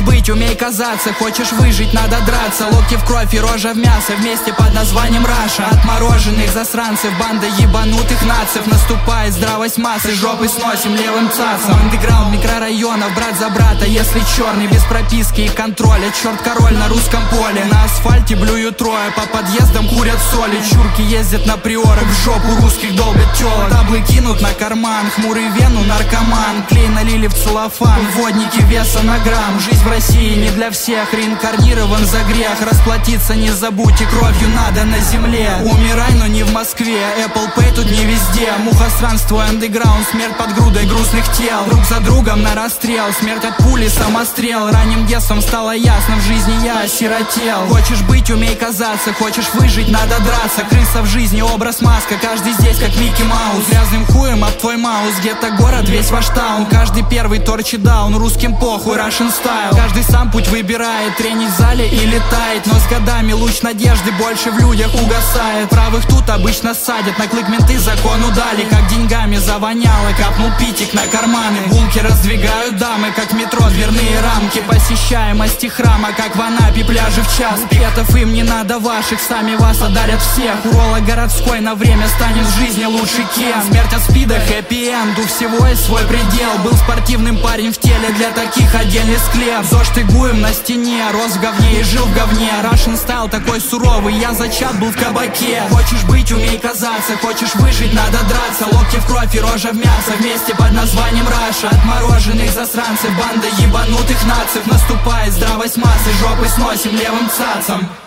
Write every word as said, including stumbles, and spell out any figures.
быть, умей казаться. Хочешь выжить, надо драться. Локти в кровь и рожа в мясо. Вместе под названием Раша. Отмороженных засранцев, банда ебанутых нацев. Наступает здравость массы, жопы сносим левым цацом. Андеграунд микрорайонов, брат за брата. Если черный, без прописки и контроля. Черт король на русском поле. На асфальте блюют трое, по подъездам курят соли. Чурки ездят на приорах, в жопу русских долбят телок. Таблы кинут на карман, хмурый вену наркоман. Клей налили в целлофан, водники веса на грамм. Жизнь в России не для всех, реинкарнирован за грех. Расплатиться не забудь, и кровью надо на земле. Умирай, но не в Москве, Apple Pay тут не везде. Мухостранство, андеграунд, смерть под грудой грустных тел. Друг за другом на расстрел, смерть от пули, самострел. Ранним детством стало ясно, в жизни я осиротел. Хочешь быть, умей казаться, хочешь выжить, надо драться. Крыса в жизни, образ маска, каждый здесь как Микки Маус. Грязным хуем об твой маус, гетто город, весь ваш таун. Каждый первый торчит даун, русским похуй, Russian style. Каждый сам путь выбирает, тренить в зале и летает. Но с годами луч надежды больше в людях угасает. Правых тут обычно садят, на клык менты закону дали. Как деньгами завоняло, капнул питик на карманы. Булки раздвигают дамы, как метро дверные рамки. Посещаемости храма, как в Анапе пляжи в час. Петов им не надо ваших, сами вас одарят всех. Уролог городской на время станет в жизни лучше кем. Смерть от спида, хэппи-энд, у всего есть свой предел. Был спортивным парень в теле, для таких отдельный склеп. Зож тыгуем на стене, рос в говне и жил в говне. Russian style такой суровый, я зачат был в кабаке. Хочешь быть, умей казаться, хочешь выжить, надо драться. Локти в кровь и рожа в мясо, вместе под названием Раша. Отмороженных засранцев, банда ебанутых нацев. Наступает здравость массы, жопы сносим левым цацом.